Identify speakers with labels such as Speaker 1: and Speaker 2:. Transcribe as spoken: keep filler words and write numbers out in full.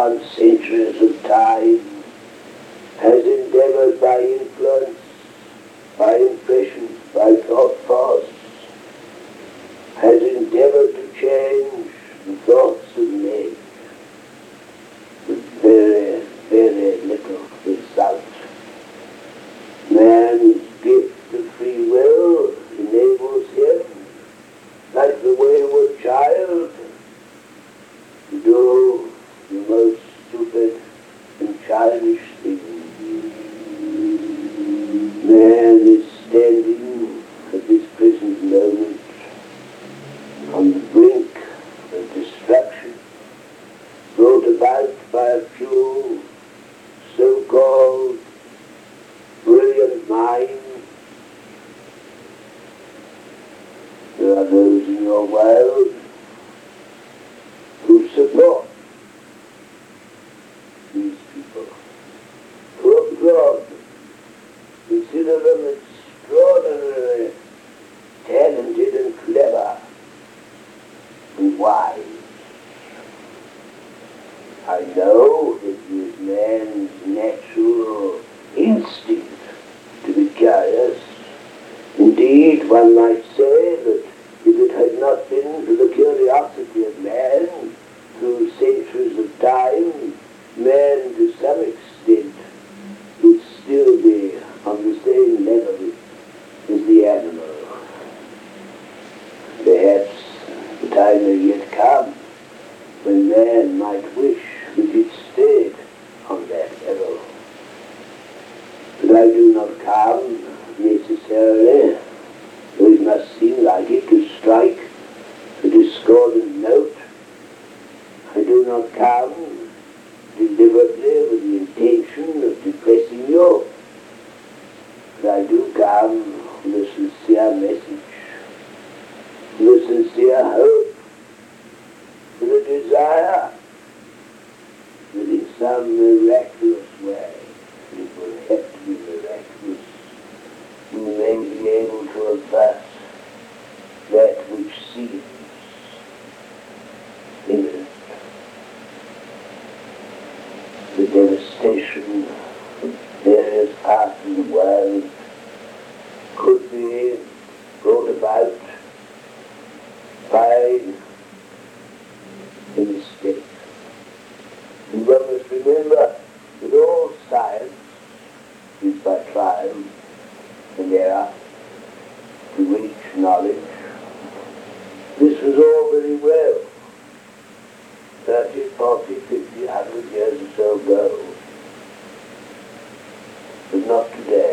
Speaker 1: on centuries of time, has endeavored by influence, by impression, by thought force, has endeavored to change the thoughts of men with very, very little result. Man's gift of free will enables him, like the wayward child, to do the most stupid and childish things. Man is standing at this present moment on the brink of destruction, brought about by a few so-called brilliant minds. There are those in your world who support these people, who applaud them, consider them extraordinarily talented and clever and wise. I know it is man's natural instinct to be curious. Indeed, one might say that if it had not been for the curiosity of man through centuries of time, man to some extent would still be on the same level as the animal. Perhaps the time may yet come when man might wish that it stayed on that level. But I do not come necessarily, though it must seem like it, to strike a discordant note. I do not come deliberately with the intention of depressing you, but I do come with a sincere message, with a sincere hope, with a desire that in some miraculous way, and it will have to be miraculous, we may be able to avert that which seems imminent. The devastation of various parts of the world could be brought about by a mistake. And one must remember that all science is by trial and error to reach knowledge. This was all very well thirty, forty, fifty, one hundred years or so ago, but not today.